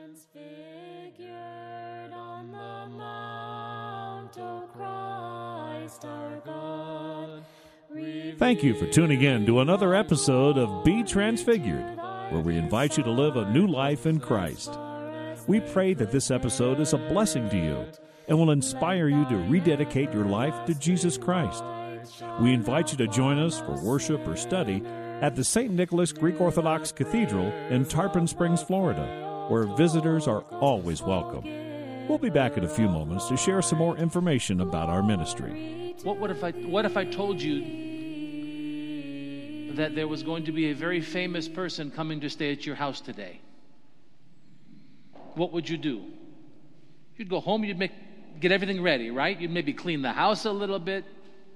Transfigured on the mount, O Christ our God. Thank you for tuning in to another episode of Be Transfigured, where we invite you to live a new life in Christ. We pray that this episode is a blessing to you and will inspire you to rededicate your life to Jesus Christ. We invite you to join us for worship or study at the St. Nicholas Greek Orthodox Cathedral in Tarpon Springs, Florida, where visitors are always welcome. We'll be back in a few moments to share some more information about our ministry. What if I told you that there was going to be a very famous person coming to stay at your house today? What would you do? You'd go home, you'd get everything ready, right? You'd maybe clean the house a little bit.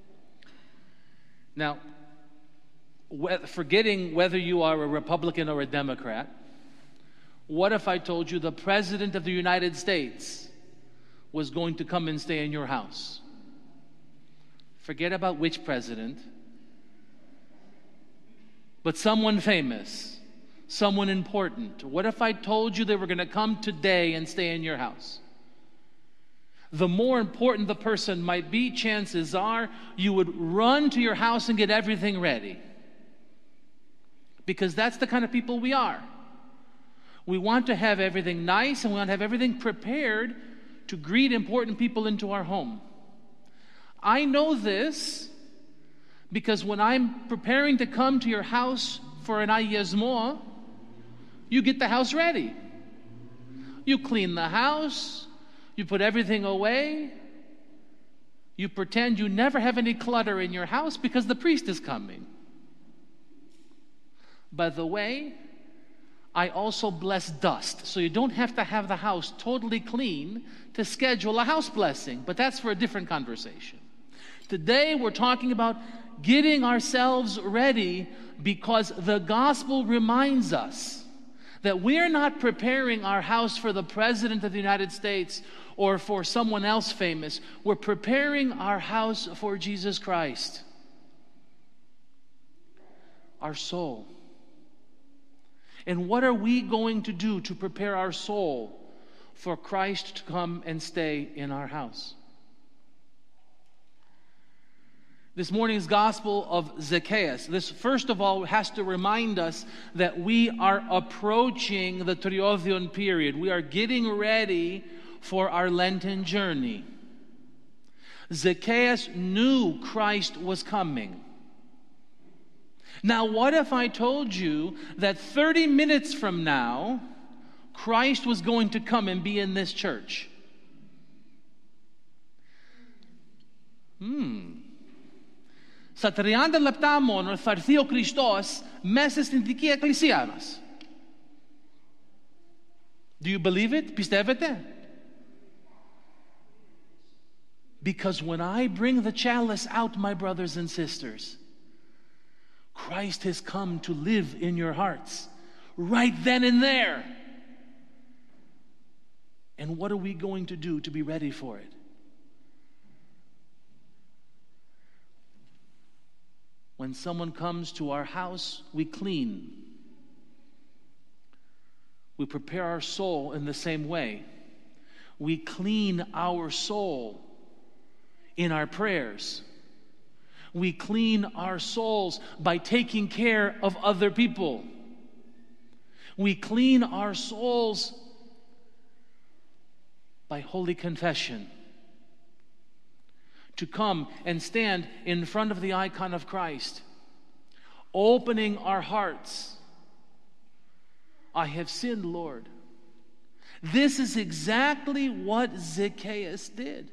Now, forgetting whether you are a Republican or a Democrat, what if I told you the President of the United States was going to come and stay in your house? Forget about which president, but someone famous, someone important. What if I told you they were going to come today and stay in your house? The more important the person might be, chances are you would run to your house and get everything ready. Because that's the kind of people we are. We want to have everything nice and we want to have everything prepared to greet important people into our home. I know this because when I'm preparing to come to your house for an ayesmo, you get the house ready. You clean the house, you put everything away, you pretend you never have any clutter in your house because the priest is coming. By the way, I also bless dust, so you don't have to have the house totally clean to schedule a house blessing, but that's for a different conversation. Today we're talking about getting ourselves ready because the gospel reminds us that we're not preparing our house for the President of the United States or for someone else famous. We're preparing our house for Jesus Christ, our soul. And what are we going to do to prepare our soul for Christ to come and stay in our house? This morning's Gospel of Zacchaeus, this first of all has to remind us that we are approaching the Triothion period. We are getting ready for our Lenten journey. Zacchaeus knew Christ was coming. Now, what if I told you that 30 minutes from now, Christ was going to come and be in this church? Στα 30 λεπτά μόνο θα έρθει ο Χριστός μέσα στην δική εκκλησία μας. Do you believe it? Πιστεύετε? Because when I bring the chalice out, my brothers and sisters, Christ has come to live in your hearts right then and there. And what are we going to do to be ready for it? When someone comes to our house, we clean. We prepare our soul in the same way. We clean our soul in our prayers. We clean our souls by taking care of other people. We clean our souls by holy confession. To come and stand in front of the icon of Christ, opening our hearts. I have sinned, Lord. This is exactly what Zacchaeus did.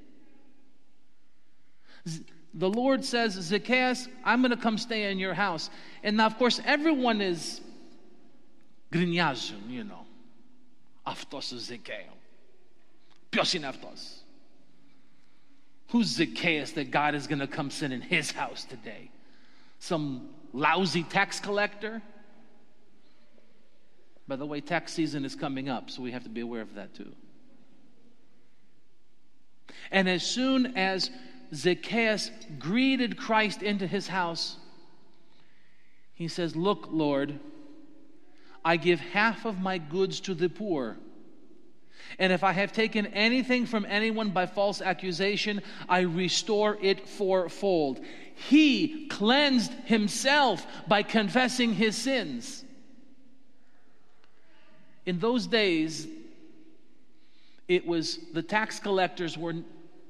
The Lord says, Zacchaeus, I'm going to come stay in your house. And now, of course, everyone is γκρινιάζουν, you know. Αυτός ο Zacchaeus. Ποιος είναι αυτός? Who's Zacchaeus that God is going to come sit in his house today? Some lousy tax collector? By the way, tax season is coming up, so we have to be aware of that too. And as soon as Zacchaeus greeted Christ into his house, he says, look, Lord, I give half of my goods to the poor. And if I have taken anything from anyone by false accusation, I restore it fourfold. He cleansed himself by confessing his sins. In those days, it was the tax collectors were,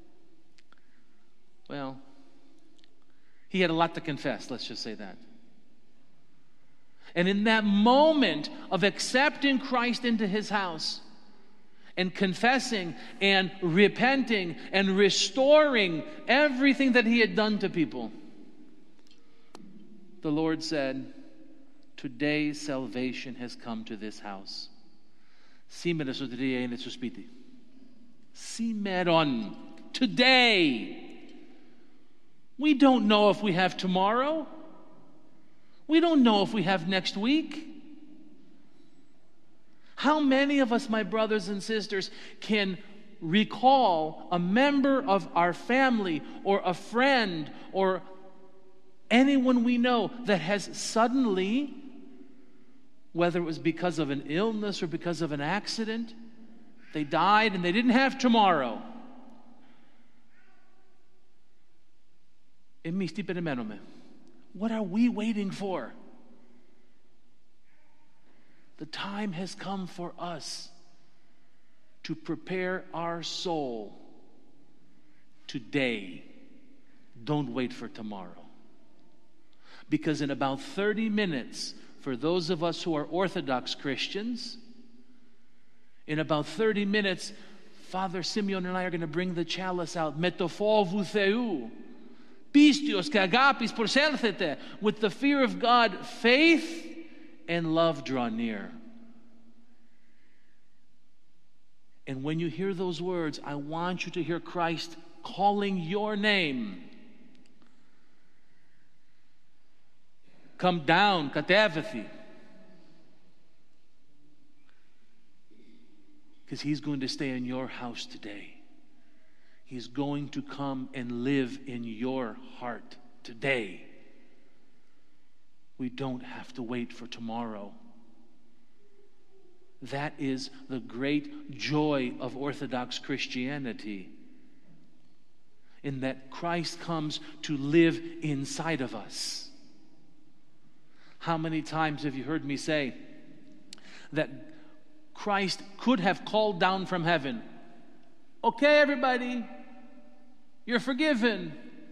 well, he had a lot to confess, let's just say that. And in that moment of accepting Christ into his house, and confessing and repenting and restoring everything that he had done to people, the Lord said, today salvation has come to this house. Simeron. Today. We don't know if we have tomorrow. We don't know if we have next week. How many of us, my brothers and sisters, can recall a member of our family or a friend or anyone we know that has suddenly, whether it was because of an illness or because of an accident, they died and they didn't have tomorrow? What are we waiting for? The time has come for us to prepare our soul today. Don't wait for tomorrow. Because in about 30 minutes, for those of us who are Orthodox Christians, in about 30 minutes, Father Simeon and I are going to bring the chalice out. Metophou theu, pistios que agapis porcelthete. With the fear of God, faith and love draw near. And when you hear those words, I want you to hear Christ calling your name. Come down, Katevathi. Because he's going to stay in your house today. He's going to come and live in your heart today. We don't have to wait for tomorrow. That is the great joy of Orthodox Christianity, in that Christ comes to live inside of us. How many times have you heard me say that Christ could have called down from heaven, okay, everybody, you're forgiven.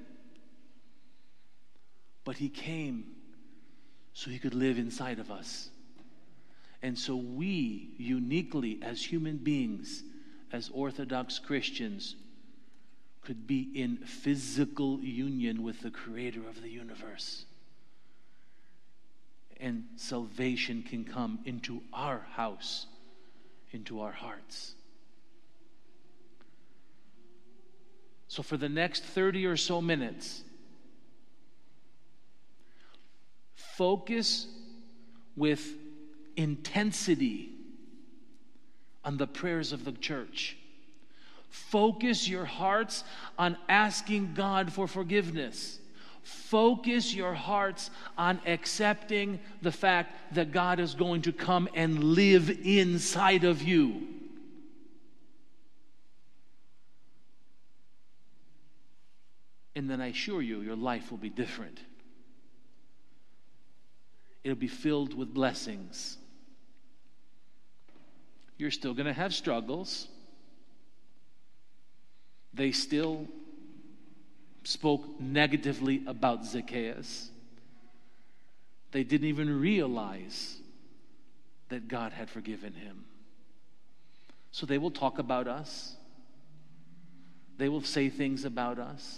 But he came so he could live inside of us. And so we, uniquely as human beings, as Orthodox Christians, could be in physical union with the Creator of the universe. And salvation can come into our house, into our hearts. So for the next 30 or so minutes, focus with intensity on the prayers of the church. Focus your hearts on asking God for forgiveness. Focus your hearts on accepting the fact that God is going to come and live inside of you. And then I assure you, your life will be different. It'll be filled with blessings. You're still going to have struggles. They still spoke negatively about Zacchaeus. They didn't even realize that God had forgiven him. So they will talk about us. They will say things about us.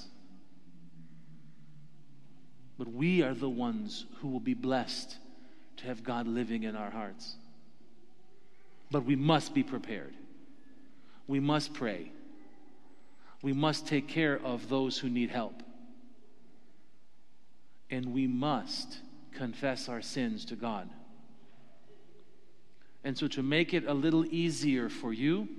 But we are the ones who will be blessed to have God living in our hearts. But we must be prepared. We must pray. We must take care of those who need help. And we must confess our sins to God. And so to make it a little easier for you,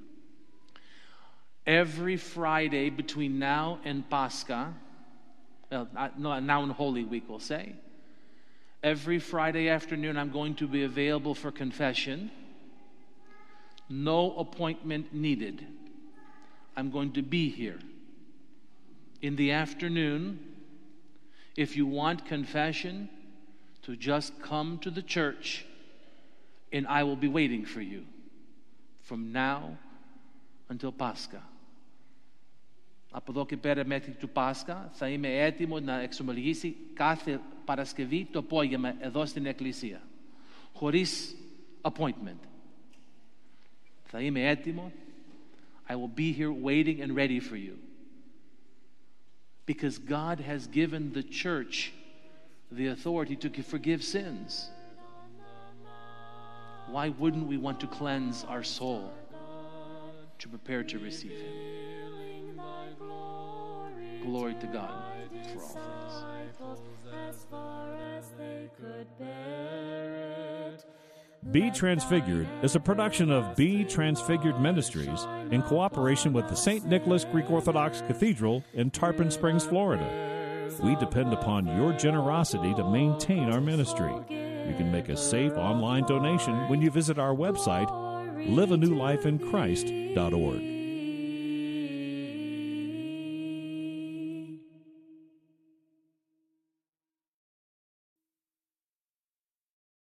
every Friday between now and Pascha, now and Holy Week, we'll say. Every Friday afternoon, I'm going to be available for confession. No appointment needed. I'm going to be here. In the afternoon, if you want confession, to just come to the church, and I will be waiting for you from now until Πάσχα. Από εδώ και πέρα μέχρι του Πάσχα θα είμαι έτοιμο να εξομολογήσει κάθε Παρασκευή το απόγευμα εδώ στην Εκκλησία. Χωρίς appointment. Θα είμαι έτοιμο. I will be here waiting and ready for you. Because God has given the church the authority to forgive sins. Why wouldn't we want to cleanse our soul to prepare to receive Him? Glory to God for all things. Be Transfigured is a production of Be Transfigured Ministries in cooperation with the St. Nicholas Greek Orthodox Cathedral in Tarpon Springs, Florida. We depend upon your generosity to maintain our ministry. You can make a safe online donation when you visit our website, liveanewlifeinchrist.org.